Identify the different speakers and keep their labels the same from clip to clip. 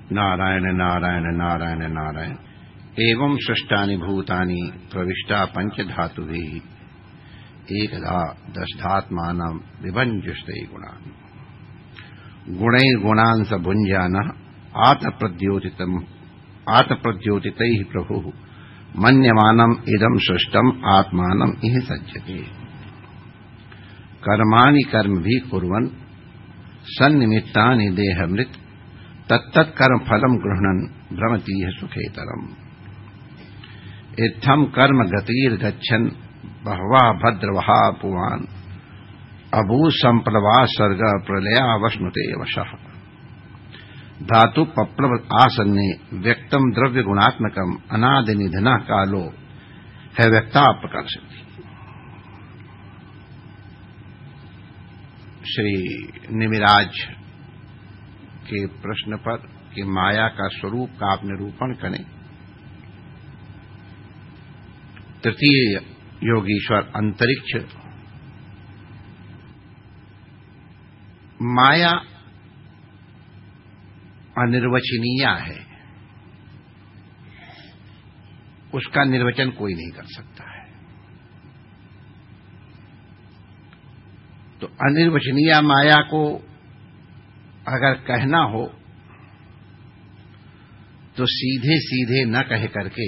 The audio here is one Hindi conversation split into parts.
Speaker 1: नारायण नारायण नारायण नारायण एवं सृष्टानि भूतानि प्रविष्टा पंचधातुभिः एकधा दशधात्मानं विभञ्जते गुणान् गुणैर्गुणान् स भुञ्जानः आत्मप्रद्योतितैः प्रभुः मन्यमानम् इदं सृष्टम् आत्मानम् इह सज्जते कर्माणि कर्मभिः कुर्वन् सन्निमित्तानि देहमृत् तत्तत्कर्म फलम् गृह्णन् भ्रमतीह सुखेतरम् इत्थम् कर्म गतिर्गच्छन् बहवः भद्रवः पुमान् अभूत् सम्प्लवा सर्ग प्रलयावश्नुते वशः धातु पप्लव आसन्ने व्यक्तम् द्रव्य गुणात्मकम् अनादि निधनः कालो है व्यक्तापकर्षति। श्री निमिराज के प्रश्न पर कि माया का स्वरूप का आप निरूपण करें। तृतीय योगीश्वर अंतरिक्ष माया अनिर्वचनीय है, उसका निर्वचन कोई नहीं कर सकता है। तो अनिर्वचनीय माया को अगर कहना हो तो सीधे सीधे न कह करके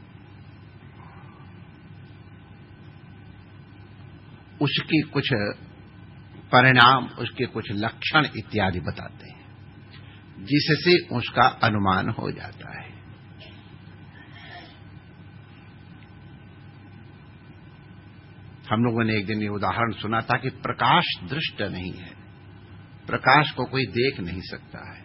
Speaker 1: उसके कुछ परिणाम, उसके कुछ लक्षण इत्यादि बताते हैं जिससे उसका अनुमान हो जाता है। हम लोगों ने एक दिन ये उदाहरण सुना था कि प्रकाश दृष्ट नहीं है, प्रकाश को कोई देख नहीं सकता है,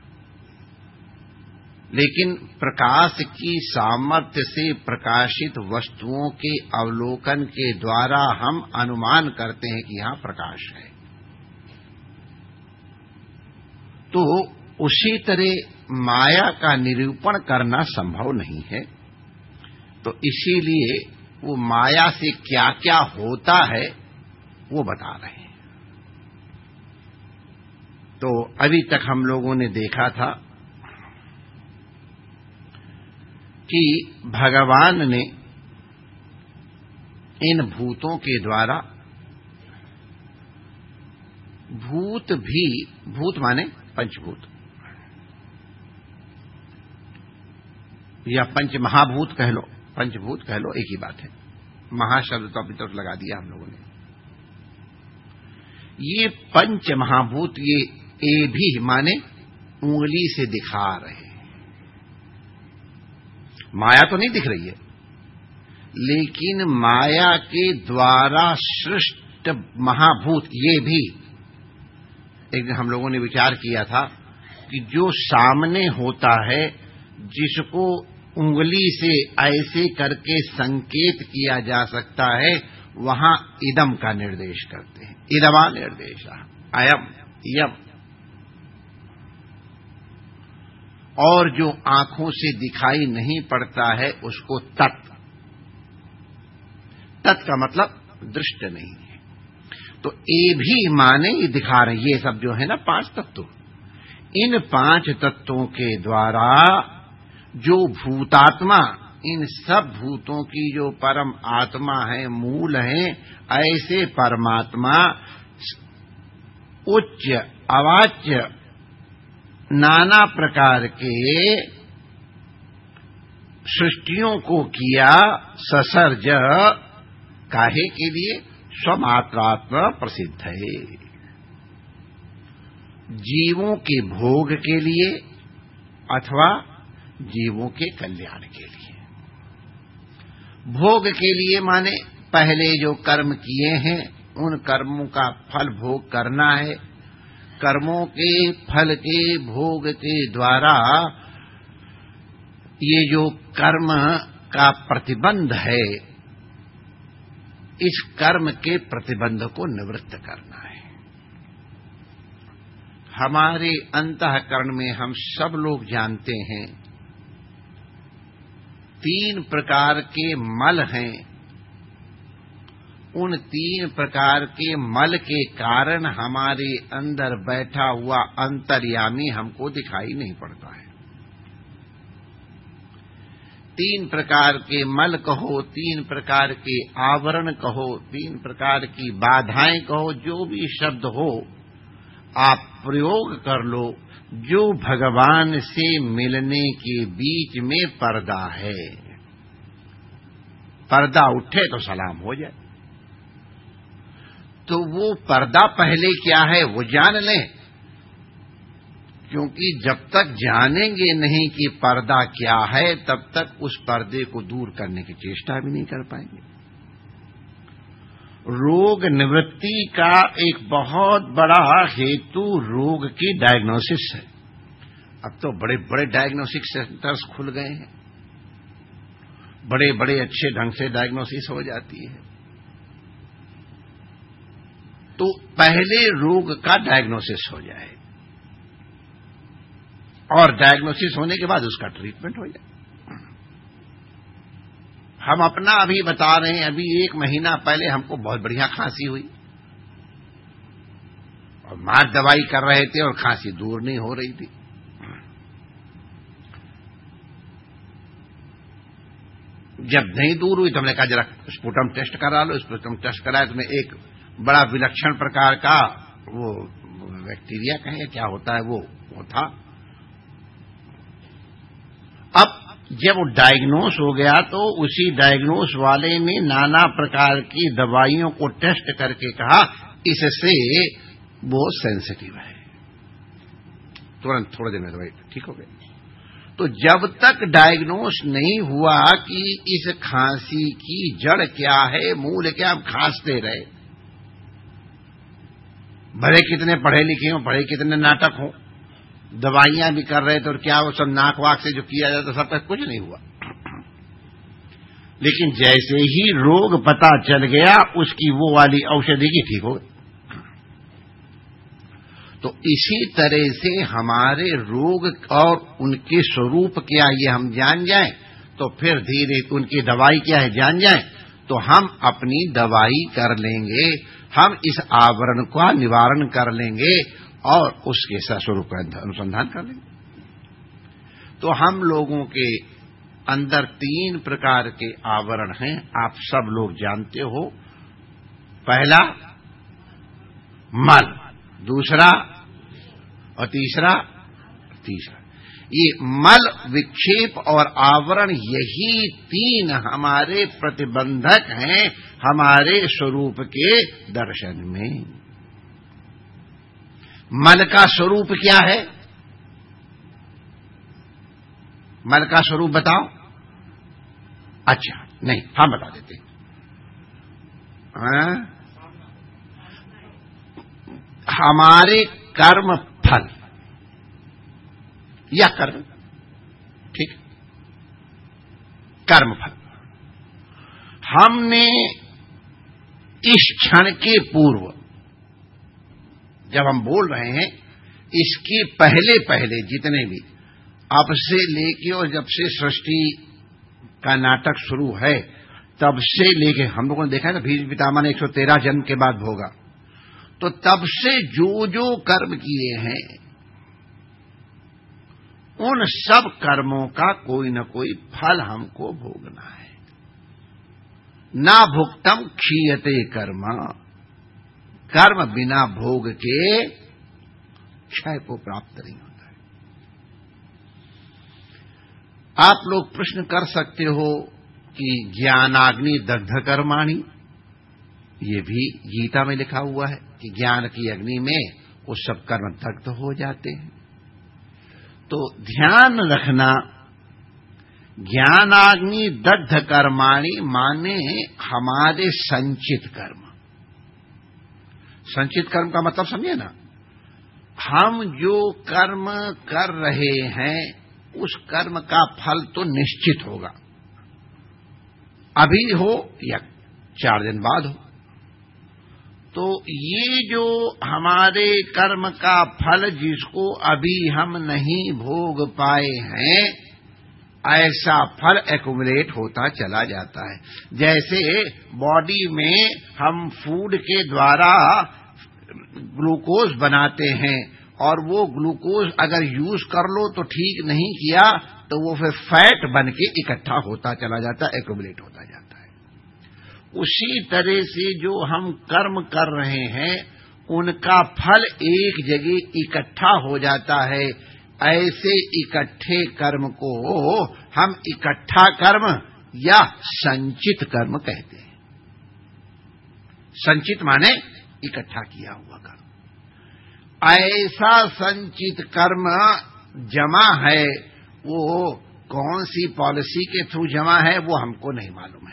Speaker 1: लेकिन प्रकाश की सामर्थ्य से प्रकाशित वस्तुओं के अवलोकन के द्वारा हम अनुमान करते हैं कि यहां प्रकाश है। तो उसी तरह माया का निरूपण करना संभव नहीं है। तो इसीलिए वो माया से क्या क्या होता है वो बता रहे हैं। तो अभी तक हम लोगों ने देखा था कि भगवान ने इन भूतों के द्वारा भूत माने पंचभूत या पंच महाभूत कह लो, पंचभूत कह लो, एक ही बात है। महाशब्द तो अभी तक लगा दिया हम लोगों ने। ये पंच महाभूत ये ए भी माने उंगली से दिखा रहे हैं। माया तो नहीं दिख रही है, लेकिन माया के द्वारा सृष्ट महाभूत ये भी। एक दिन हम लोगों ने विचार किया था कि जो सामने होता है, जिसको उंगली से ऐसे करके संकेत किया जा सकता है, वहां इदम का निर्देश करते हैं। इदमा निर्देश अयम यम। और जो आंखों से दिखाई नहीं पड़ता है उसको तत्। तत् का मतलब दृष्ट नहीं है। तो ए भी माने ये दिखा रहे, ये सब जो है ना 5 तत्व, इन 5 तत्वों के द्वारा जो भूतात्मा, इन सब भूतों की जो परम आत्मा है, मूल है, ऐसे परमात्मा उच्च अवाच्य नाना प्रकार के सृष्टियों को किया ससर्ज, काहे के लिए? स्वमात्रात्मा प्रसिद्ध है, जीवों के भोग के लिए अथवा जीवों के कल्याण के लिए। भोग के लिए माने पहले जो कर्म किए हैं उन कर्मों का फल भोग करना है। कर्मों के फल के भोग के द्वारा ये जो कर्म का प्रतिबंध है, इस कर्म के प्रतिबंध को निवृत्त करना है। हमारे अंतःकरण में हम सब लोग जानते हैं 3 प्रकार के मल हैं। उन 3 प्रकार के मल के कारण हमारे अंदर बैठा हुआ अंतर्यामी हमको दिखाई नहीं पड़ता है। तीन प्रकार के मल कहो, तीन प्रकार के आवरण कहो, तीन प्रकार की बाधाएं कहो, जो भी शब्द हो आप प्रयोग कर लो, जो भगवान से मिलने के बीच में पर्दा है। पर्दा उठे तो सलाम हो जाए। तो वो पर्दा पहले क्या है वो जान लें, क्योंकि जब तक जानेंगे नहीं कि पर्दा क्या है तब तक उस पर्दे को दूर करने की चेष्टा भी नहीं कर पाएंगे। रोग निवृत्ति का एक बहुत बड़ा हेतु रोग की डायग्नोसिस है। अब तो बड़े बड़े डायग्नोस्टिक सेंटर्स खुल गए हैं, बड़े बड़े अच्छे ढंग से डायग्नोसिस हो जाती है। तो पहले रोग का डायग्नोसिस हो जाए और डायग्नोसिस होने के बाद उसका ट्रीटमेंट हो जाए। हम अपना अभी बता रहे हैं, अभी 1 महीना पहले हमको बहुत बढ़िया खांसी हुई और मार दवाई कर रहे थे और खांसी दूर नहीं हो रही थी। जब नहीं दूर हुई तो हमने कहा जरा स्पुटम टेस्ट करा लो। स्पुटम टेस्ट कराया तो मैं एक बड़ा विलक्षण प्रकार का वो बैक्टीरिया कहे क्या होता है वो था। अब जब वो डायग्नोस हो गया तो उसी डायग्नोस वाले ने नाना प्रकार की दवाइयों को टेस्ट करके कहा इससे वो सेंसिटिव है, तुरंत थोड़े दिन में दवाई ठीक हो गई। तो जब तक डायग्नोस नहीं हुआ कि इस खांसी की जड़ क्या है, मूल क्या, हम खांसते रहे, भले कितने पढ़े लिखे हों, भले कितने नाटक हों, दवाइयां भी कर रहे थे और क्या वो सब नाक वाक से जो किया जाता सब तक कुछ नहीं हुआ। लेकिन जैसे ही रोग पता चल गया उसकी वो वाली औषधि की ठीक हो गई। तो इसी तरह से हमारे रोग और उनके स्वरूप क्या ये हम जान जाएं तो फिर धीरे उनकी दवाई क्या है जान जाएं तो हम अपनी दवाई कर लेंगे, हम इस आवरण का निवारण कर लेंगे और उसके स्वरूप का अनुसंधान कर लेंगे। तो हम लोगों के अंदर 3 प्रकार के आवरण हैं, आप सब लोग जानते हो। पहला मल, दूसरा और तीसरा। ये मल, विक्षेप और आवरण, यही 3 हमारे प्रतिबंधक हैं हमारे स्वरूप के दर्शन में। मल का स्वरूप क्या है? मल का स्वरूप बताओ। अच्छा नहीं, हम बता देते हैं। हमारे कर्म फल या कर्म, ठीक, कर्म फल। हमने इस क्षण के पूर्व जब हम बोल रहे हैं, इसके पहले पहले जितने भी अब से लेके और जब से सृष्टि का नाटक शुरू है तब से लेके हम लोगों ने देखा है ना, भीष्म पितामह ने 113 जन्म के बाद भोगा। तो तब से जो जो कर्म किए हैं उन सब कर्मों का कोई न कोई फल हमको भोगना है। ना भुक्तम क्षीयते कर्म, कर्म बिना भोग के क्षय को प्राप्त नहीं होता है। आप लोग प्रश्न कर सकते हो कि ज्ञानाग्नि दग्ध कर्माणि, ये भी गीता में लिखा हुआ है कि ज्ञान की अग्नि में वो सब कर्म दग्ध हो जाते हैं। तो ध्यान रखना, ज्ञानाग्नि दग्ध कर्माणि माने हमारे संचित कर्म। संचित कर्म का मतलब समझे ना, हम जो कर्म कर रहे हैं उस कर्म का फल तो निश्चित होगा, अभी हो या 4 दिन बाद हो। तो ये जो हमारे कर्म का फल जिसको अभी हम नहीं भोग पाए हैं, ऐसा फल एक्युमुलेट होता चला जाता है। जैसे बॉडी में हम फूड के द्वारा ग्लूकोज बनाते हैं और वो ग्लूकोज अगर यूज कर लो तो ठीक नहीं किया तो वो फिर फैट बन के इकट्ठा होता चला जाता है, एक्यूमुलेट होता जाता है। उसी तरह से जो हम कर्म कर रहे हैं उनका फल एक जगह इकट्ठा हो जाता है। ऐसे इकट्ठे कर्म को हम इकट्ठा कर्म या संचित कर्म कहते हैं। संचित माने इकट्ठा किया हुआ कर्म। ऐसा संचित कर्म जमा है, वो कौन सी पॉलिसी के थ्रू जमा है वो हमको नहीं मालूम है।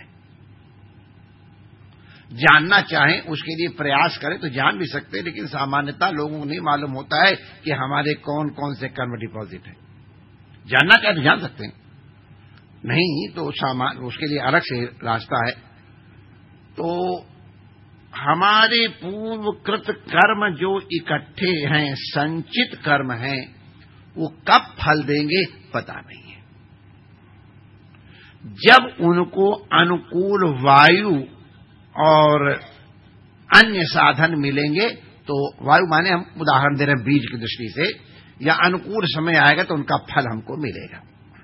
Speaker 1: जानना चाहें उसके लिए प्रयास करें तो जान भी सकते हैं, लेकिन सामान्यतः लोगों को नहीं मालूम होता है कि हमारे कौन कौन से कर्म डिपॉजिट है। जानना चाहे तो जान सकते हैं, नहीं तो उसके लिए अलग से रास्ता है। तो हमारे पूर्वकृत कर्म जो इकट्ठे हैं, संचित कर्म हैं, वो कब फल देंगे पता नहीं है। जब उनको अनुकूल वायु और अन्य साधन मिलेंगे, तो वायु माने हम उदाहरण दे रहे हैं बीज की दृष्टि से, या अनुकूल समय आएगा तो उनका फल हमको मिलेगा।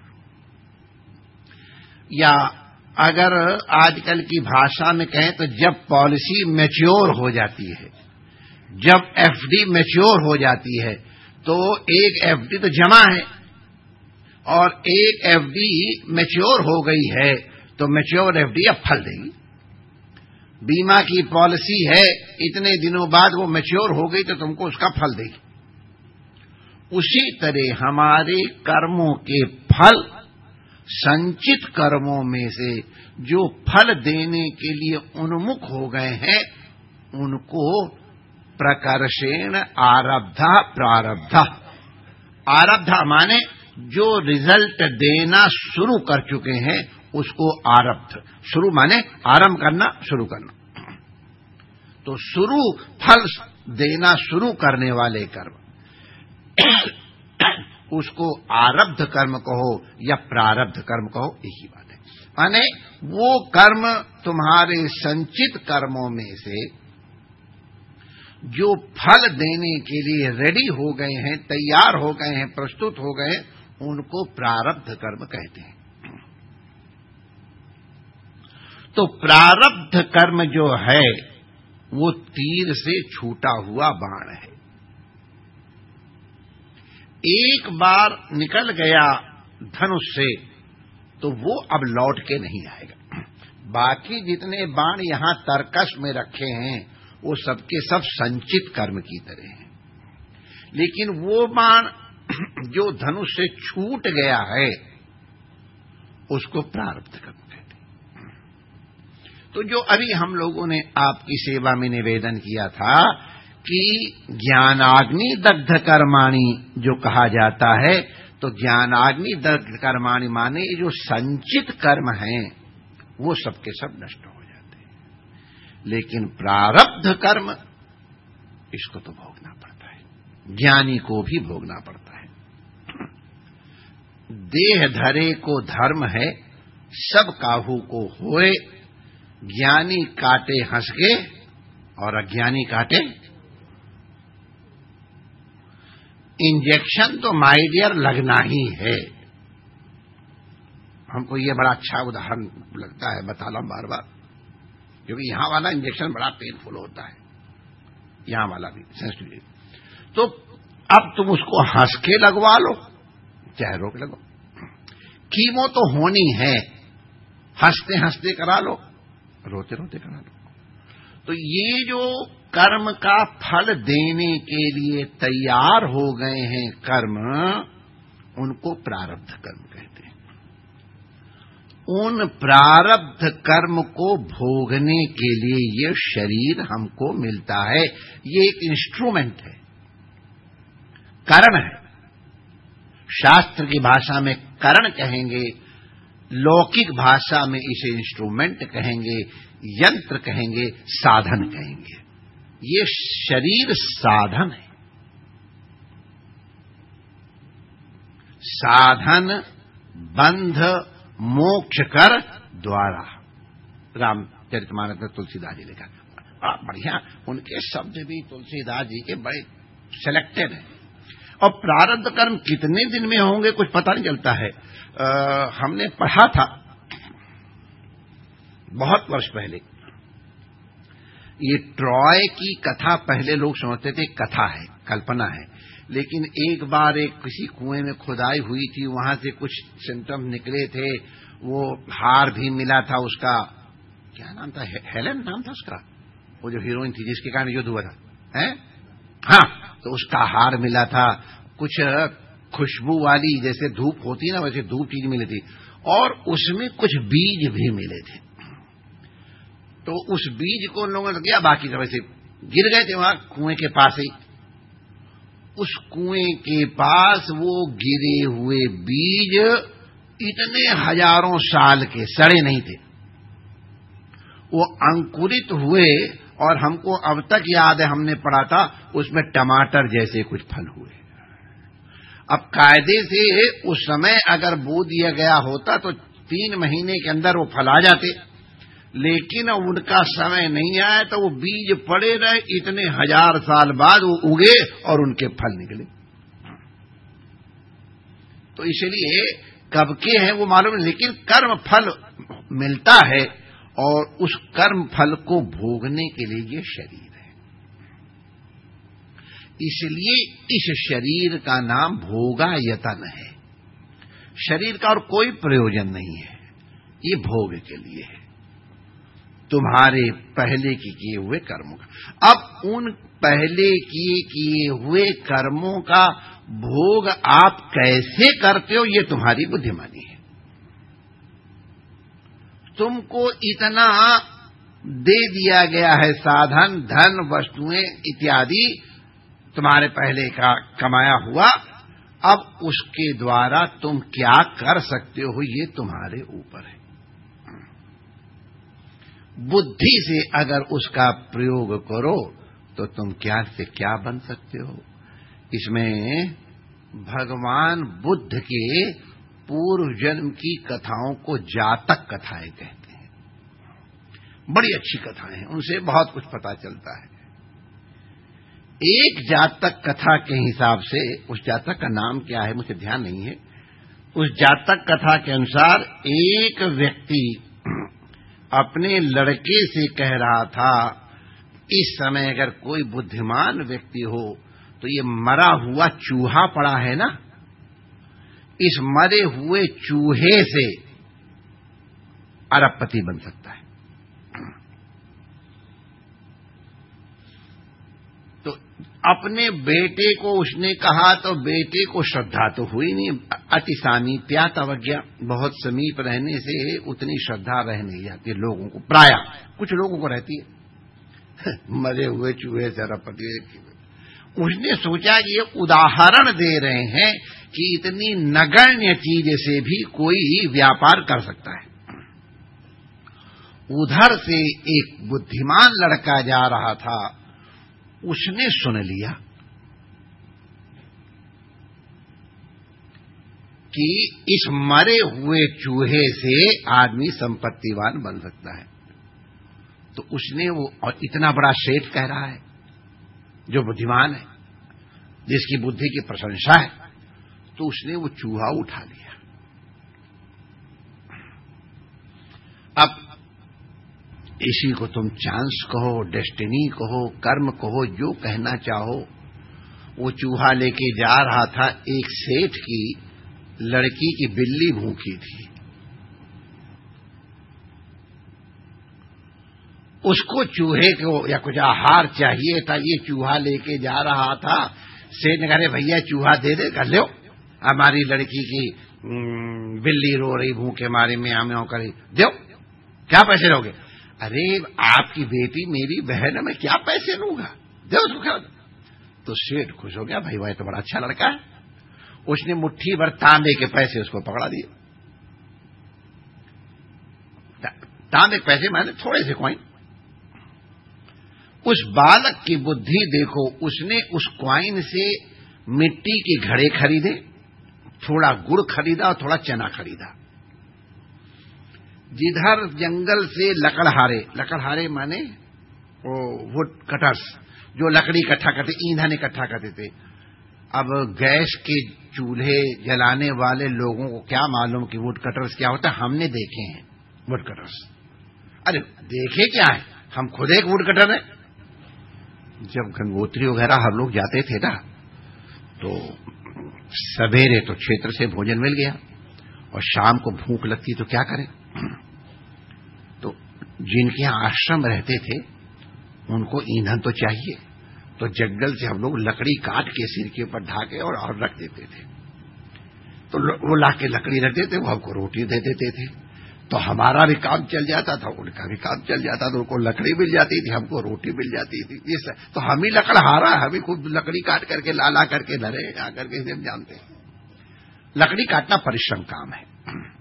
Speaker 1: या अगर आजकल की भाषा में कहें तो जब पॉलिसी मैच्योर हो जाती है, जब एफडी मैच्योर हो जाती है, तो एक एफडी तो जमा है और एक एफडी मैच्योर हो गई है, तो मैच्योर एफडी अब फल देगी। बीमा की पॉलिसी है, इतने दिनों बाद वो मैच्योर हो गई तो तुमको उसका फल देगी। उसी तरह हमारे कर्मों के फल संचित कर्मों में से जो फल देने के लिए उन्मुख हो गए हैं, उनको प्रकर्षेण आरब्धा प्रारब्धा। आरब्धा माने जो रिजल्ट देना शुरू कर चुके हैं उसको आरब्ध। शुरू माने आरंभ करना, शुरू करना। तो शुरू फल देना शुरू करने वाले कर्म उसको आरब्ध कर्म कहो या प्रारब्ध कर्म कहो, एक ही बात है। माने वो कर्म तुम्हारे संचित कर्मों में से जो फल देने के लिए रेडी हो गए हैं, तैयार हो गए हैं, प्रस्तुत हो गए हैं, उनको प्रारब्ध कर्म कहते हैं। तो प्रारब्ध कर्म जो है वो तीर से छूटा हुआ बाण है। एक बार निकल गया धनुष से तो वो अब लौट के नहीं आएगा। बाकी जितने बाण यहां तर्कश में रखे हैं वो सबके सब संचित कर्म की तरह हैं, लेकिन वो बाण जो धनुष से छूट गया है उसको प्रारब्ध कर्म कहते हैं। तो जो अभी हम लोगों ने आपकी सेवा में निवेदन किया था कि ज्ञानाग्नि दग्ध कर्माणि जो कहा जाता है, तो ज्ञानाग्नि दग्ध कर्माणि माने जो संचित कर्म हैं वो सबके सब नष्ट हो जाते हैं, लेकिन प्रारब्ध कर्म इसको तो भोगना पड़ता है, ज्ञानी को भी भोगना पड़ता है। देह धरे को धर्म है, सब काहू को होए, ज्ञानी काटे हंस के और अज्ञानी काटे। इंजेक्शन तो माय डियर लगना ही है। हमको ये बड़ा अच्छा उदाहरण लगता है, बता रहा हूं बार बार, क्योंकि यहां वाला इंजेक्शन बड़ा पेनफुल होता है, यहां वाला भी सेंसिटिव। तो अब तुम उसको हंस के लगवा लो चाहे रोक लगो, कीमो तो होनी है, हंसते हंसते करा लो, रोते रोते करा लो। तो ये जो कर्म का फल देने के लिए तैयार हो गए हैं कर्म, उनको प्रारब्ध कर्म कहते हैं। उन प्रारब्ध कर्म को भोगने के लिए ये शरीर हमको मिलता है। ये एक इंस्ट्रूमेंट है, कारण है। शास्त्र की भाषा में करण कहेंगे, लौकिक भाषा में इसे इंस्ट्रूमेंट कहेंगे, यंत्र कहेंगे, साधन कहेंगे। ये शरीर साधन है। साधन बंध मोक्ष कर द्वारा, रामचरितमानस में तुलसीदास जी लिखा, बढ़िया। उनके शब्द भी तुलसीदास जी के बड़े सिलेक्टेड हैं और प्रारब्ध कर्म कितने दिन में होंगे कुछ पता नहीं चलता है। हमने पढ़ा था बहुत वर्ष पहले, ये ट्रॉय की कथा पहले लोग समझते थे कथा है, कल्पना है, लेकिन एक बार एक किसी कुएं में खुदाई हुई थी, वहां से कुछ सिम्टम्स निकले थे, वो हार भी मिला था उसका, क्या नाम था, हेलेन नाम था उसका, वो जो हीरोइन थी जिसके कारण युद्ध हुआ था, हैं? हाँ, तो उसका हार मिला था, कुछ खुशबू वाली जैसे धूप होती है ना वैसे धूप चीज मिली थी, और उसमें कुछ बीज भी मिले थे। तो उस बीज को उन लोगों ने दिया, बाकी सब ऐसे गिर गए थे वहां कुएं के पास ही। उस कुएं के पास वो गिरे हुए बीज इतने हजारों साल के सड़े नहीं थे, वो अंकुरित हुए, और हमको अब तक याद है हमने पढ़ा था उसमें टमाटर जैसे कुछ फल हुए। अब कायदे से उस समय अगर बो दिया गया होता तो 3 महीने के अंदर वो फल आ जाते, लेकिन उनका समय नहीं आया तो वो बीज पड़े रहे, इतने हजार साल बाद वो उगे और उनके फल निकले। तो इसलिए कब के हैं वो मालूम नहीं, लेकिन कर्म फल मिलता है, और उस कर्म फल को भोगने के लिए ये शरीर है। इसलिए इस शरीर का नाम भोगायतन है। शरीर का और कोई प्रयोजन नहीं है, ये भोग के लिए है, तुम्हारे पहले किए हुए कर्मों का। अब उन पहले किए हुए कर्मों का भोग आप कैसे करते हो ये तुम्हारी बुद्धिमानी है। तुमको इतना दे दिया गया है साधन, धन, वस्तुएं इत्यादि, तुम्हारे पहले का कमाया हुआ, अब उसके द्वारा तुम क्या कर सकते हो ये तुम्हारे ऊपर है। बुद्धि से अगर उसका प्रयोग करो तो तुम क्या से क्या बन सकते हो। इसमें भगवान बुद्ध के पूर्व जन्म की कथाओं को जातक कथाएं कहते हैं। बड़ी अच्छी कथाएं हैं, उनसे बहुत कुछ पता चलता है। एक जातक कथा के हिसाब से, उस जातक का नाम क्या है मुझे ध्यान नहीं है, उस जातक कथा के अनुसार एक व्यक्ति अपने लड़के से कह रहा था, इस समय अगर कोई बुद्धिमान व्यक्ति हो तो ये मरा हुआ चूहा पड़ा है ना, इस मरे हुए चूहे से अरबपति बन सकता है। तो अपने बेटे को उसने कहा तो बेटे को श्रद्धा तो हुई नहीं, अति सामीप्यात अवज्ञा, बहुत समीप रहने से उतनी श्रद्धा रह नहीं जाती लोगों को, प्राय कुछ लोगों को रहती है। मरे हुए चूहे से अरबपति। उसने सोचा कि ये उदाहरण दे रहे हैं कि इतनी नगण्य चीज से भी कोई व्यापार कर सकता है। उधर से एक बुद्धिमान लड़का जा रहा था, उसने सुन लिया कि इस मरे हुए चूहे से आदमी संपत्तिवान बन सकता है। तो उसने वो, और इतना बड़ा सेठ कह रहा है जो बुद्धिमान है, जिसकी बुद्धि की प्रशंसा है, तो उसने वो चूहा उठा लिया। अब इसी को तुम चांस कहो, डेस्टिनी कहो, कर्म कहो, जो कहना चाहो, वो चूहा लेके जा रहा था, एक सेठ की लड़की की बिल्ली भूखी थी, उसको चूहे को या कुछ आहार चाहिए था, ये चूहा लेके जा रहा था। सेठ ने कहा, भैया चूहा दे दे, कर लो, हमारी लड़की की बिल्ली रो रही भूखे मारे, म्याऊं म्याऊं कर रही, दो, क्या पैसे लोगे? अरे आपकी बेटी मेरी बहन है, मैं क्या पैसे लूंगा, दो उसको खा। तो सेठ खुश हो गया, भाई भाई तो बड़ा अच्छा लड़का है। उसने मुट्ठी भर तांबे के पैसे उसको पकड़ा दिए। तांबे के पैसे मैंने थोड़े से कॉइन। उस बालक की बुद्धि देखो, उसने उस कॉइन से मिट्टी के घड़े खरीदे, थोड़ा गुड़ खरीदा और थोड़ा चना खरीदा। जिधर जंगल से लकड़हारे माने वो वुड कटर्स, जो लकड़ी इकट्ठा करते, ईंधन इकट्ठा करते थे, अब गैस के चूल्हे जलाने वाले लोगों को क्या मालूम कि वुड कटर्स क्या होता है? हमने देखे हैं वुड कटर्स। अरे देखे क्या है, हम खुद एक वुड कटर है। जब गंगोत्री वगैरह हम लोग जाते थे ना, तो सवेरे तो क्षेत्र से भोजन मिल गया और शाम को भूख लगती तो क्या करें? तो जिनके यहां आश्रम रहते थे उनको ईंधन तो चाहिए, तो जंगल से हम लोग लकड़ी काट के सिर के ऊपर ढाके और रख देते थे। तो वो लाके लकड़ी रख देते, वो हमको रोटी दे देते थे। तो हमारा भी काम चल जाता था, उनका भी काम चल जाता था। उनको लकड़ी मिल जाती थी, हमको रोटी मिल जाती थी। ये तो हम ही लकड़हारा, हम ही खुद लकड़ी काट करके ला करके धरे आकर के हम जानते हैं। लकड़ी काटना परिश्रम काम है।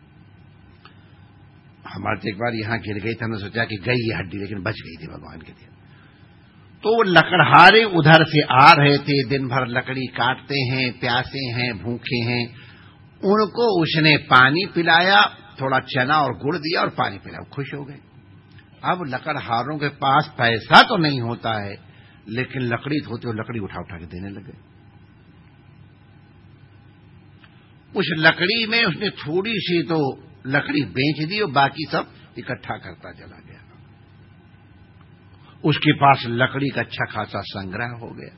Speaker 1: हमारे एक बार यहां गिर गई थी, हमने सोचा कि गई ये हड्डी, लेकिन बच गई थी भगवान के दिन। तो लकड़हारे उधर से आ रहे थे, दिन भर लकड़ी काटते हैं, प्यासे हैं, भूखे हैं। उनको उसने पानी पिलाया, थोड़ा चना और गुड़ दिया और पानी पिलाया, खुश हो गए। अब लकड़हारों के पास पैसा तो नहीं होता है, लेकिन लकड़ी होती है, लकड़ी उठा उठा के देने लगे। उस लकड़ी में उसने थोड़ी सी तो लकड़ी बेच दी और बाकी सब इकट्ठा करता चला गया। उसके पास लकड़ी का अच्छा खासा संग्रह हो गया।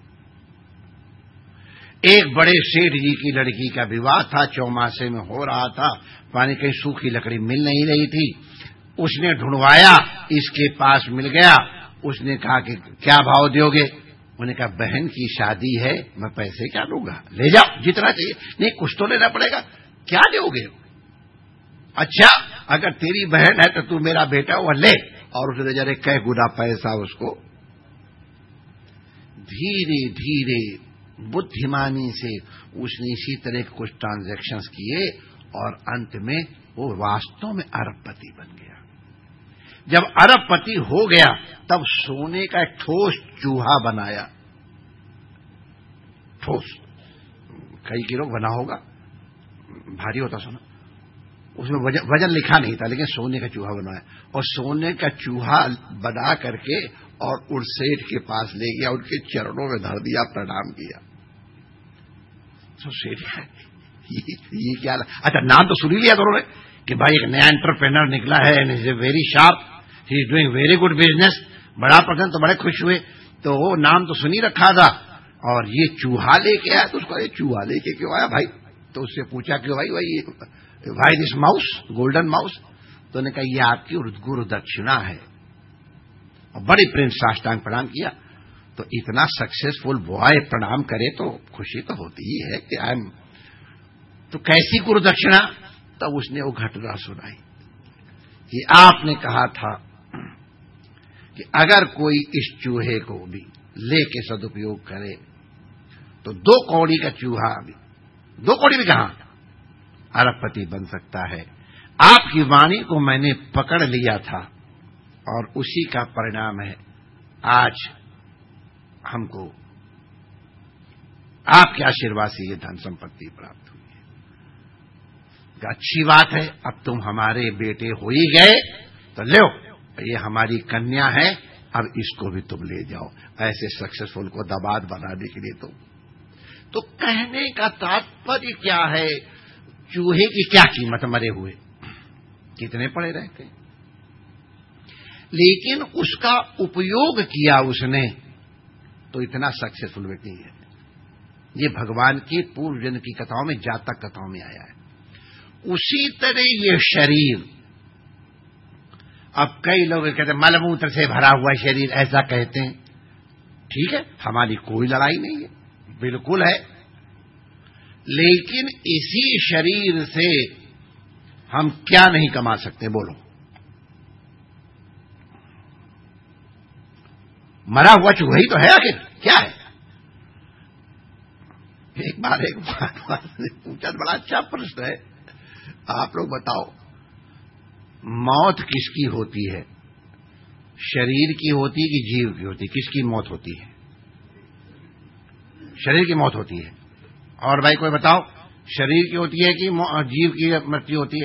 Speaker 1: एक बड़े सेठ जी की लड़की का विवाह था, चौमासे में हो रहा था, पानी कहीं सूखी लकड़ी मिल नहीं रही थी। उसने ढूंढवाया, इसके पास मिल गया। उसने कहा कि क्या भाव दोगे? उन्होंने कहा बहन की शादी है, मैं पैसे क्या लूंगा, ले जाओ जितना चाहिए। नहीं कुछ तो लेना पड़ेगा, क्या दोगे? अच्छा अगर तेरी बहन है तो तू मेरा बेटा वह ले। और उसने जरा कई गुना पैसा उसको। धीरे धीरे बुद्धिमानी से उसने इसी तरह के कुछ ट्रांजैक्शंस किए और अंत में वो वास्तव में अरबपति बन गया। जब अरबपति हो गया तब सोने का एक ठोस चूहा बनाया। ठोस कई किलो बना होगा, भारी होता सोना। उसमें वजन लिखा नहीं था, लेकिन सोने का चूहा बनाया और सोने का चूहा बना करके और उस सेठ के पास ले गया, उनके चरणों में धर दिया, प्रणाम किया। तो सेठ ये क्या? अच्छा नाम तो सुन ही लिया दोनों ने कि भाई एक नया एंटरप्रेन्योर निकला है and is a very sharp, he is doing very good business. बड़ा पसंद, तो बड़े खुश हुए। तो वो नाम तो सुनी रखा था और ये चूहा लेके आया। तो उसको ये चूहा लेके क्यों आया भाई? तो उससे पूछा कि भाई दिस माउस, गोल्डन माउस। तो उन्होंने कहा ये आपकी गुरु दक्षिणा है। और बड़ी प्रेम साष्टांग प्रणाम किया। तो इतना सक्सेसफुल बॉय प्रणाम करे तो खुशी तो होती ही है कि आई एम। तो कैसी गुरु दक्षिणा? तब उसने वो घटना सुनाई कि आपने कहा था कि अगर कोई इस चूहे को भी लेके सदुपयोग करे तो 2 कौड़ी का चूहा भी, 2 कौड़ी भी कहां, अरबपति बन सकता है। आपकी वाणी को मैंने पकड़ लिया था और उसी का परिणाम है आज हमको आपके आशीर्वाद से ये धन संपत्ति प्राप्त हुई है। अच्छी बात है, अब तुम हमारे बेटे हो ही गए तो लो, ये हमारी कन्या है, अब इसको भी तुम ले जाओ। ऐसे सक्सेसफुल को दामाद बनाने के लिए तो कहने का तात्पर्य क्या है? चूहे की क्या कीमत मरे हुए, कितने पड़े रहते, लेकिन उसका उपयोग किया उसने तो इतना सक्सेसफुल व्यक्ति है। ये भगवान की पूर्व जन्म की कथाओं में, जातक कथाओं में आया है। उसी तरह ये शरीर, अब कई लोग कहते हैं मलमूत्र से भरा हुआ शरीर, ऐसा कहते हैं। ठीक है, हमारी कोई लड़ाई नहीं है, बिल्कुल है, लेकिन इसी शरीर से हम क्या नहीं कमा सकते बोलो? मरा हुआ चूहा ही तो है, आखिर क्या है? एक बार ने पूछा, बड़ा अच्छा प्रश्न है। आप लोग बताओ, मौत किसकी होती है? शरीर की होती है कि जीव की होती है? किसकी मौत होती है? शरीर की मौत होती है। और भाई कोई बताओ, शरीर की होती है कि जीव की मृत्यु होती है?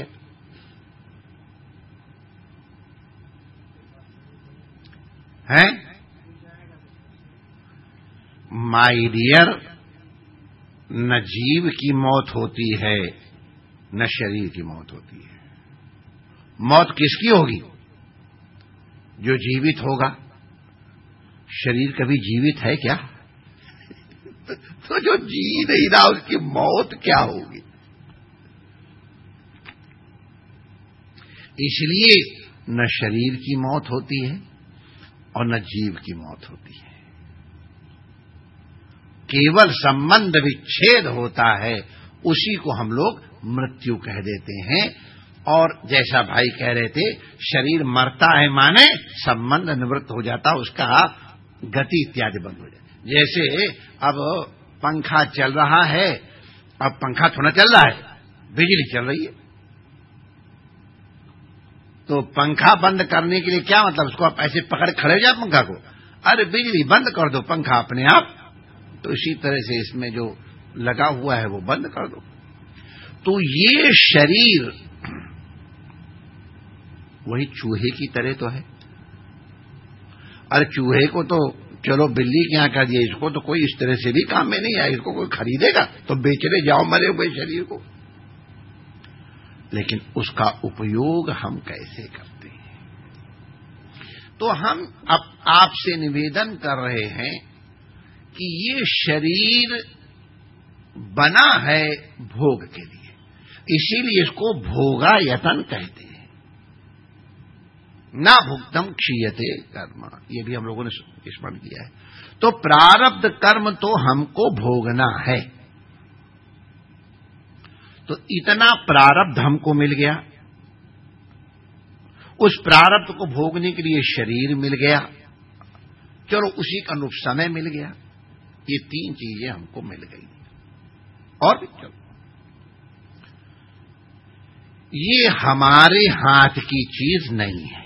Speaker 1: हैं? माय डियर, न जीव की मौत होती है न शरीर की मौत होती है। मौत किसकी होगी? जो जीवित होगा। शरीर कभी जीवित है क्या? तो जो जी नहीं रहा उसकी मौत क्या होगी? इसलिए न शरीर की मौत होती है और न जीव की मौत होती है। केवल संबंध विच्छेद होता है, उसी को हम लोग मृत्यु कह देते हैं। और जैसा भाई कह रहे थे, शरीर मरता है माने संबंध निवृत्त हो जाता, उसका गति इत्यादि बंद हो जाता। जैसे अब पंखा चल रहा है, अब पंखा थोड़ा चल रहा है, बिजली चल रही है, तो पंखा बंद करने के लिए क्या मतलब? उसको आप ऐसे पकड़ खड़े हो जाए पंखा को, अरे बिजली बंद कर दो, पंखा अपने आप। तो इसी तरह से इसमें जो लगा हुआ है वो बंद कर दो। तो ये शरीर वही चूहे की तरह तो है। अरे चूहे को तो चलो बिल्ली के यहां कर दिया, इसको तो कोई इस तरह से भी काम में नहीं आया, इसको कोई खरीदेगा तो बेचने जाओ मरे हुए शरीर को। लेकिन उसका उपयोग हम कैसे करते हैं? तो हम अब आपसे निवेदन कर रहे हैं कि ये शरीर बना है भोग के लिए, इसीलिए इसको भोगायतन कहते हैं। ना भुक्तम क्षीयते कर्म, ये भी हम लोगों ने स्मरण किया है। तो प्रारब्ध कर्म तो हमको भोगना है, तो इतना प्रारब्ध हमको मिल गया, उस प्रारब्ध को भोगने के लिए शरीर मिल गया, चलो उसी का अनुरूप समय मिल गया, ये तीन चीजें हमको मिल गई। और भी चलो, ये हमारे हाथ की चीज नहीं है,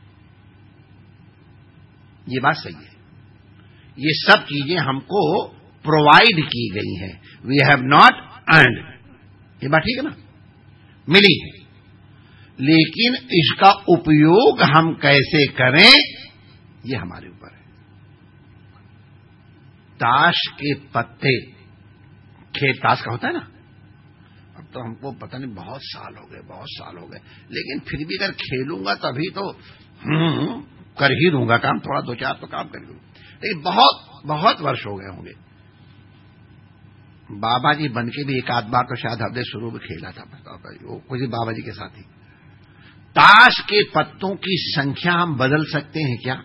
Speaker 1: ये बात सही है। ये सब चीजें हमको प्रोवाइड की गई हैं, वी हैव नॉट अर्न्ड, ये बात ठीक है ना, मिली है। लेकिन इसका उपयोग हम कैसे करें ये हमारे ऊपर है। ताश के पत्ते, खेल ताश का होता है ना, अब तो हमको पता नहीं बहुत साल हो गए, लेकिन फिर भी अगर खेलूंगा तभी तो कर ही दूंगा काम, थोड़ा दो चार तो काम कर दूंगा, लेकिन बहुत बहुत वर्ष हो गए होंगे। बाबा जी बन के भी एक आध बार तो शायद हमने शुरू में खेला था, वो कुछ बाबा जी के साथ ही। ताश के पत्तों की संख्या हम बदल सकते हैं क्या?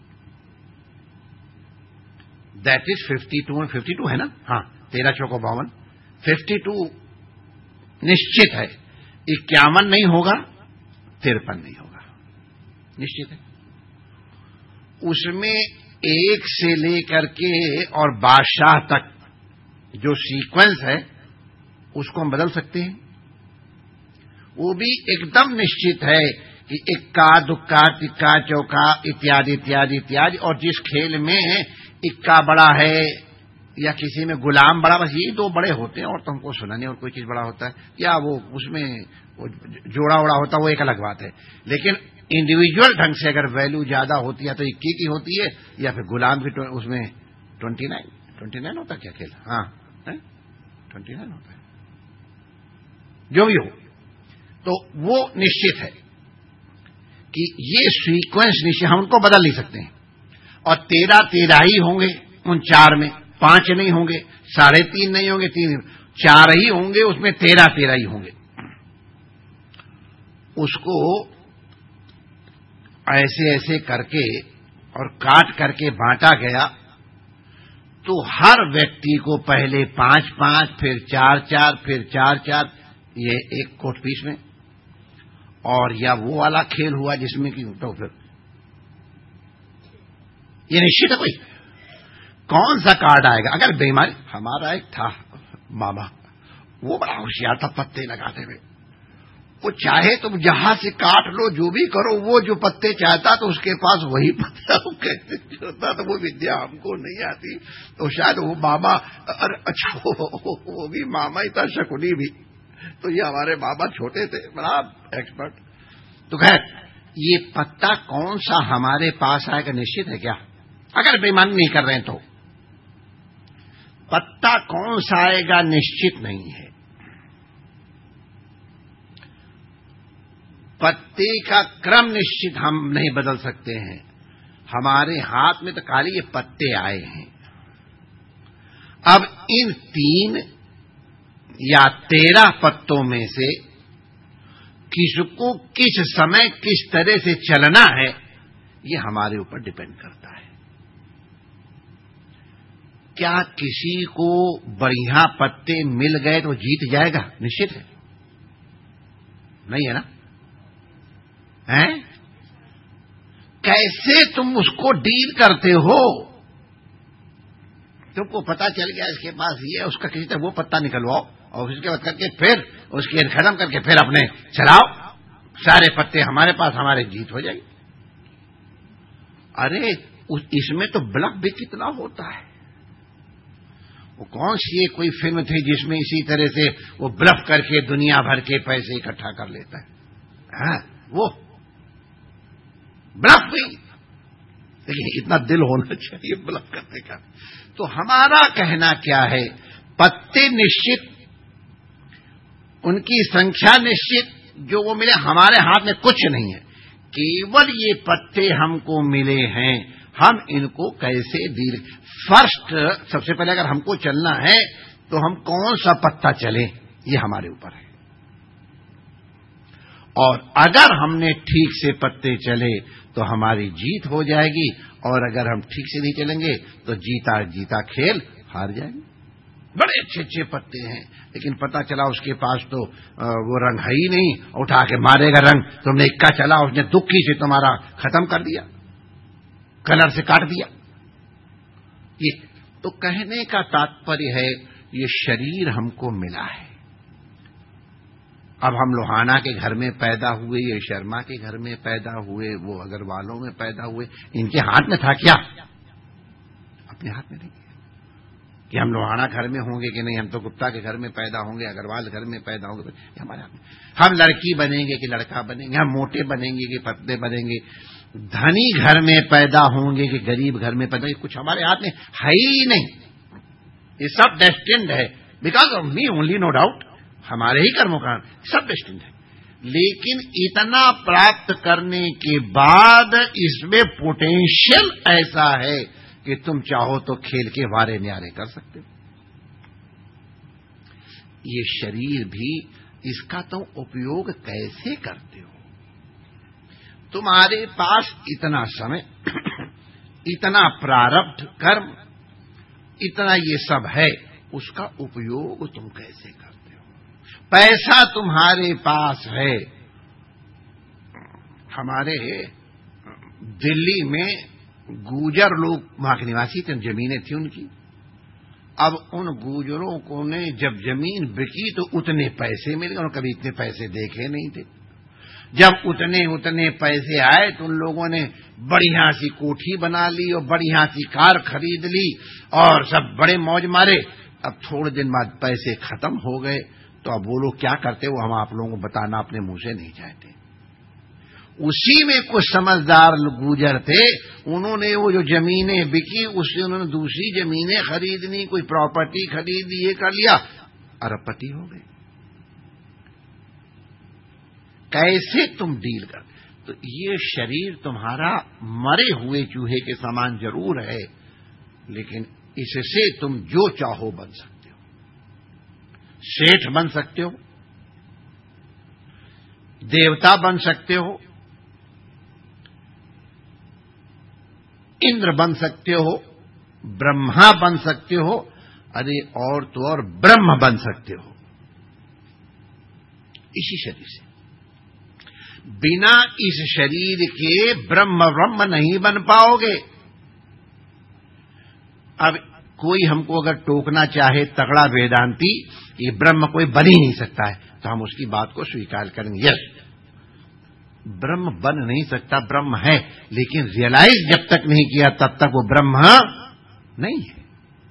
Speaker 1: दैट इज 52 और 52 है ना, हाँ 13 चौको 52, 52 निश्चित है, 51 नहीं होगा, 53 नहीं होगा, निश्चित है। उसमें एक से लेकर के और बादशाह तक जो सीक्वेंस है उसको हम बदल सकते हैं, वो भी एकदम निश्चित है कि इक्का दुक्का तिक्का चौका इत्यादि इत्यादि इत्यादि। और जिस खेल में इक्का बड़ा है या किसी में गुलाम बड़ा, बस ये दो बड़े होते हैं, और तो हमको सुना नहीं और कोई चीज बड़ा होता है, या वो उसमें वो जोड़ा उड़ा होता है, वो एक अलग बात है। लेकिन इंडिविजुअल ढंग से अगर वैल्यू ज्यादा होती है तो 21 की होती है, या फिर गुलाम की उसमें 29 होता है क्या खेल, हाँ 29 होता है, जो भी हो। तो वो निश्चित है कि ये सीक्वेंस निश्चित, हम उनको बदल नहीं सकते हैं। और 13 ही होंगे उन चार में, 5 नहीं होंगे, 3.5 नहीं होंगे, 3 4 ही होंगे, उसमें 13 ही होंगे। उसको ऐसे ऐसे करके और काट करके बांटा गया, तो हर व्यक्ति को पहले 5-5, फिर 4-4, फिर 4-4, ये एक कोट पीस में। और या वो वाला खेल हुआ जिसमें कि तो फिर ये निश्चित है कोई कौन सा कार्ड आएगा। अगर बेईमानी, हमारा एक था मामा, वो बड़ा होशियार था पत्ते लगाते हुए, वो चाहे तुम जहां से काट लो, जो भी करो, वो जो पत्ते चाहता तो उसके पास वही पत्ता वो कैसे होता, तो वो विद्या हमको नहीं आती। तो शायद वो मामा, अच्छा वो भी मामा ही था, शकुनी भी, तो ये हमारे बाबा छोटे थे, बड़ा एक्सपर्ट। तो खैर ये पत्ता कौन सा हमारे पास आएगा निश्चित है क्या, अगर बेईमानी नहीं कर रहे हैं पत्ता कौन सा आएगा निश्चित नहीं है। पत्ते का क्रम निश्चित हम नहीं बदल सकते हैं। हमारे हाथ में तो खाली ये पत्ते आए हैं। अब इन 3 या 13 पत्तों में से किसको किस समय किस तरह से चलना है, ये हमारे ऊपर डिपेंड करता है। क्या किसी को बढ़िया पत्ते मिल गए तो जीत जाएगा? निश्चित है, नहीं है ना? हैं? कैसे तुम उसको डील करते हो? तुमको पता चल गया इसके पास ये, उसका किसी तरह वो पत्ता निकलवाओ और उसके बाद करके फिर उसकी खत्म करके फिर अपने चलाओ, सारे पत्ते हमारे पास, हमारे जीत हो जाएगी। अरे इसमें तो ब्लफ भी कितना होता है। वो कौन सी कोई फिल्म थी जिसमें इसी तरह से वो ब्लफ करके दुनिया भर के पैसे इकट्ठा कर लेता है? हाँ, वो ब्लफ भी, लेकिन इतना दिल होना चाहिए ब्लफ करने का। तो हमारा कहना क्या है, पत्ते निश्चित, उनकी संख्या निश्चित, जो वो मिले, हमारे हाथ में कुछ नहीं है। केवल ये पत्ते हमको मिले हैं, हम इनको कैसे डील। फर्स्ट, सबसे पहले अगर हमको चलना है तो हम कौन सा पत्ता चले, ये हमारे ऊपर है। और अगर हमने ठीक से पत्ते चले तो हमारी जीत हो जाएगी, और अगर हम ठीक से नहीं चलेंगे तो जीता जीता खेल हार जाएंगे। बड़े अच्छे अच्छे पत्ते हैं, लेकिन पता चला उसके पास तो वो रंग है ही नहीं, उठा के मारेगा रंग, तुमने इक्का चला, उसने दुक्की से तुम्हारा खत्म कर दिया, कलर से काट दिया। ये तो कहने का तात्पर्य है, ये शरीर हमको मिला है। अब हम लोहाना के घर में पैदा हुए, ये शर्मा के घर में पैदा हुए, वो अग्रवालों में पैदा हुए, इनके हाथ में था क्या? अपने हाथ में नहीं है कि हम लोहाना घर में होंगे कि नहीं, हम तो गुप्ता के घर में पैदा होंगे, अग्रवाल घर में पैदा होंगे, तो हमारे हाथ में। हम लड़की बनेंगे कि लड़का बनेंगे, हम मोटे बनेंगे कि पतले बनेंगे, धनी घर में पैदा होंगे कि गरीब घर में पैदा होंगे, कुछ हमारे हाथ में है ही नहीं। ये सब डेस्टिन्ड है, because of me only, no doubt, हमारे ही कर्मों का सब डेस्टिन्ड है। लेकिन इतना प्राप्त करने के बाद इसमें पोटेंशियल ऐसा है कि तुम चाहो तो खेल के वारे न्यारे कर सकते हो। ये शरीर भी, इसका तुम उपयोग कैसे करते हो? तुम्हारे पास इतना समय, इतना प्रारब्ध कर्म, इतना ये सब है, उसका उपयोग तुम कैसे करते हो? पैसा तुम्हारे पास है। हमारे दिल्ली में गुजर लोग वहां के निवासी थे, जमीनें थी उनकी। अब उन गुजरों को ने जब जमीन बिकी तो उतने पैसे मिल गए, कभी इतने पैसे देखे नहीं थे। जब उतने पैसे आए तो उन लोगों ने बढ़िया सी कोठी बना ली और बढ़िया सी कार खरीद ली और सब बड़े मौज मारे। अब थोड़े दिन बाद पैसे खत्म हो गए, तो अब वो लोग क्या करते, वो हम आप लोगों को बताना अपने मुंह से नहीं चाहते। उसी में कुछ समझदार गुजर थे, उन्होंने वो जो जमीनें बिकी उससे उन्होंने दूसरी जमीनें खरीदनी, कोई प्रॉपर्टी खरीद ली, ये कर लिया, अरबपति हो गए। कैसे तुम डील कर? तो ये शरीर तुम्हारा मरे हुए चूहे के समान जरूर है, लेकिन इससे तुम जो चाहो बन सकते हो। सेठ बन सकते हो, देवता बन सकते हो, इंद्र बन सकते हो, ब्रह्मा बन सकते हो, अरे और तो और ब्रह्म बन सकते हो इसी शरीर से। बिना इस शरीर के ब्रह्म नहीं बन पाओगे। अब कोई हमको अगर टोकना चाहे तगड़ा वेदांती, ये ब्रह्म कोई बन ही नहीं सकता है, तो हम उसकी बात को स्वीकार करेंगे, यस ब्रह्म बन नहीं सकता, ब्रह्म है, लेकिन रियलाइज जब तक नहीं किया तब तक वो ब्रह्म नहीं है।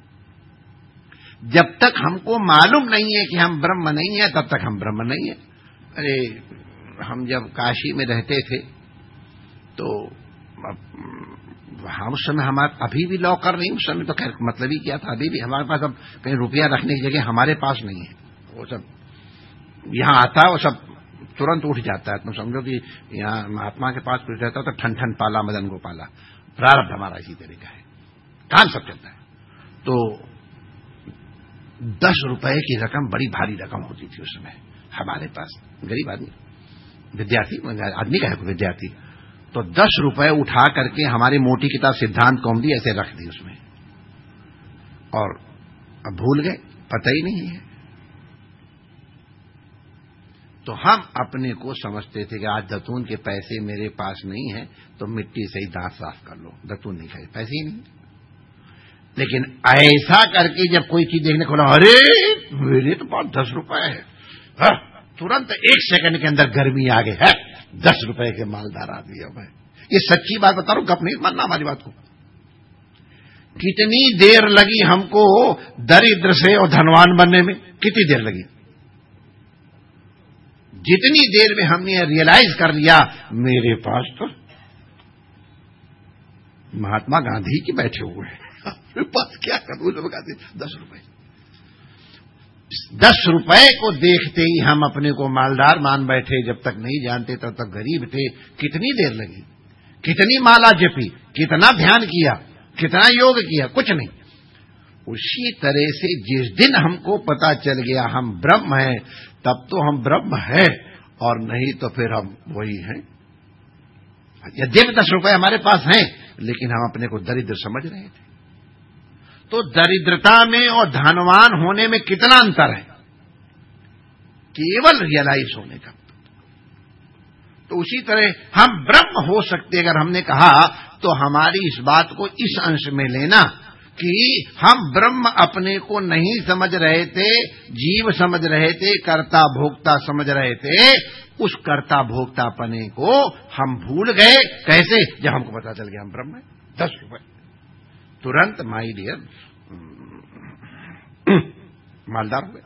Speaker 1: जब तक हमको मालूम नहीं है कि हम ब्रह्म नहीं है, तब तक हम ब्रह्म नहीं है। अरे हम जब काशी में रहते थे तो हम उस समय हमारे अभी भी लॉकर नहीं, उस समय तो खैर मतलब ही क्या था, अभी भी हमारे पास अब कहीं रुपया रखने की जगह हमारे पास नहीं है। वो सब यहाँ आता है, वो सब तुरंत उठ जाता है। तुम समझो कि यहाँ महात्मा के पास कुछ रहता है तो ठन ठन पाला मदन गोपाला, प्रारब्ध हमारा इसी तरह का है, काम सब चलता है। तो 10 रुपए की रकम बड़ी भारी रकम होती थी उस समय हमारे पास, गरीब आदमी, विद्यार्थी आदमी का है विद्यार्थी, तो 10 रुपए उठा करके हमारी मोटी किताब सिद्धांत कौमुदी ऐसे रख दी उसमें, और अब भूल गए, पता ही नहीं है। तो हम अपने को समझते थे कि आज दतून के पैसे मेरे पास नहीं है तो मिट्टी से ही दांत साफ कर लो, दतून नहीं खाए, पैसे ही नहीं। लेकिन ऐसा करके जब कोई चीज देखने को लगा, अरे मेरे तो पास 10 रुपए है, तुरंत 1 सेकंड के अंदर गर्मी आ गई है, 10 रुपए के मालदार आदमी अब है। ये सच्ची बात बता रहा हूं, गप नहीं मानना हमारी बात को। कितनी देर लगी हमको दरिद्र से और धनवान बनने में, कितनी देर लगी? जितनी देर में हमने रियलाइज कर लिया मेरे पास तो महात्मा गांधी की बैठे हुए हैं, मेरे पास क्या करूं, 10 रुपए। 10 रुपए को देखते ही हम अपने को मालदार मान बैठे, जब तक नहीं जानते तब तक गरीब थे। कितनी देर लगी, कितनी माला जपी, कितना ध्यान किया, कितना योग किया, कुछ नहीं। उसी तरह से जिस दिन हमको पता चल गया हम ब्रह्म हैं, तब तो हम ब्रह्म हैं, और नहीं तो फिर हम वही हैं। यद्यपि 10 रुपए हमारे पास हैं, लेकिन हम अपने को दरिद्र समझ रहे थे। तो दरिद्रता में और धनवान होने में कितना अंतर है, केवल रियलाइज होने का। तो उसी तरह हम ब्रह्म हो सकते, अगर हमने कहा तो हमारी इस बात को इस अंश में लेना कि हम ब्रह्म अपने को नहीं समझ रहे थे, जीव समझ रहे थे, कर्ता भोक्ता समझ रहे थे। उस कर्ता भोक्तापने को हम भूल गए। कैसे? जब हमको पता चल गया हम ब्रह्म हैं। 10 रुपए तुरंत माई डियर मालदार हुए।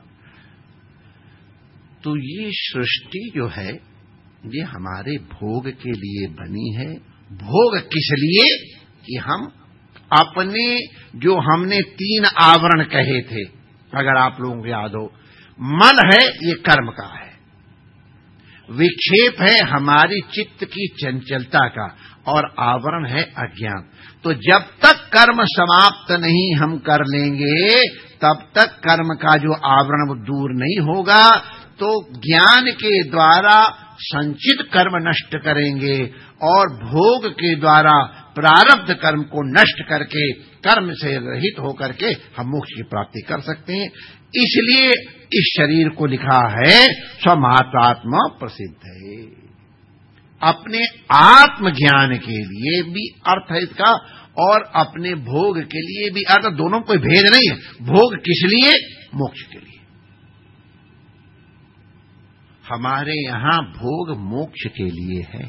Speaker 1: तो ये सृष्टि जो है ये हमारे भोग के लिए बनी है। भोग किस लिए? कि हम अपने जो हमने 3 आवरण कहे थे, अगर आप लोगों को याद हो, मन है ये कर्म का है, विक्षेप है हमारी चित्त की चंचलता का, और आवरण है अज्ञान। तो जब तक कर्म समाप्त नहीं हम कर लेंगे तब तक कर्म का जो आवरण दूर नहीं होगा। तो ज्ञान के द्वारा संचित कर्म नष्ट करेंगे और भोग के द्वारा प्रारब्ध कर्म को नष्ट करके कर्म से रहित होकर के हम मोक्ष की प्राप्ति कर सकते हैं। इसलिए इस शरीर को लिखा है स्वमात्रात्मा प्रसिद्ध है। अपने आत्मज्ञान के लिए भी अर्थ है इसका, और अपने भोग के लिए भी अर्थ। दोनों कोई भेद नहीं है। भोग किस लिए? मोक्ष के लिए। हमारे यहां भोग मोक्ष के लिए है।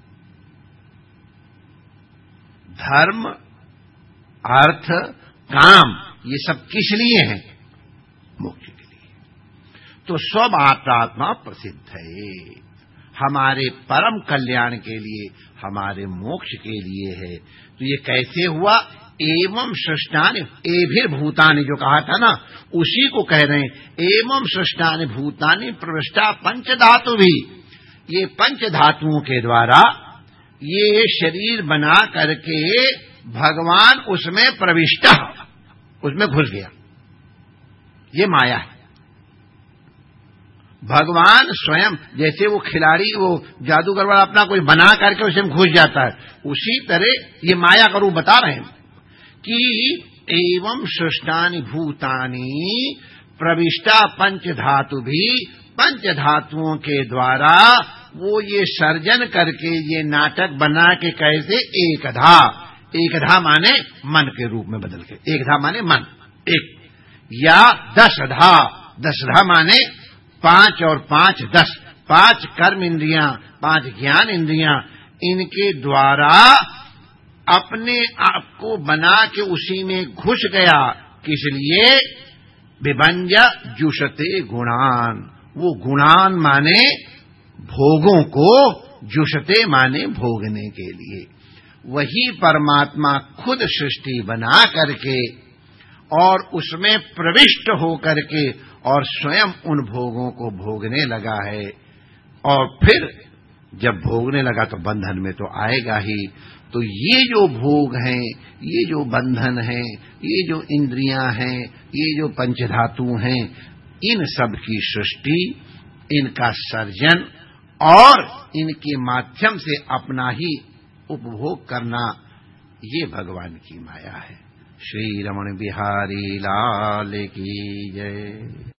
Speaker 1: धर्म, अर्थ, काम ये सब किस लिए हैं? मोक्ष के लिए। तो स्वमात्रात्मा प्रसिद्ध है, हमारे परम कल्याण के लिए, हमारे मोक्ष के लिए है। तो ये कैसे हुआ? एवं सृष्टानि एभिर्भूतानि जो कहा था ना, उसी को कह रहे हैं। एवं सृष्टानि भूतानि प्रविष्टा पंचधातु भी। ये पंच धातुओं के द्वारा ये शरीर बना करके भगवान उसमें प्रविष्ट, उसमें घुस गया। ये माया है। भगवान स्वयं, जैसे वो खिलाड़ी, वो जादूगर वाला अपना कोई बना करके उसमें घुस जाता है, उसी तरह ये माया का रूप बता रहे हैं कि एवं सृष्टानि भूतानि प्रविष्टा पंच धातु भी। पंच धातुओं के द्वारा वो ये सर्जन करके ये नाटक बना के कैसे एकधा, एकधा माने मन के रूप में बदल के, एकधा माने मन एक, या दशधा, दशधा माने 5 और 5 10, 5 कर्म इंद्रियां, 5 ज्ञान इंद्रियां, इनके द्वारा अपने आप को बना के उसी में घुस गया। किस लिए? विभंज जुषते गुणान। वो गुणान माने भोगों को, जुषते माने भोगने के लिए। वही परमात्मा खुद सृष्टि बना करके और उसमें प्रविष्ट होकर के और स्वयं उन भोगों को भोगने लगा है। और फिर जब भोगने लगा तो बंधन में तो आएगा ही। तो ये जो भोग हैं, ये जो बंधन हैं, ये जो इंद्रियां हैं, ये जो पंचधातु हैं, इन सब की सृष्टि, इनका सर्जन और इनके माध्यम से अपना ही उपभोग करना, ये भगवान की माया है। श्री रमण बिहारी लाल की जय।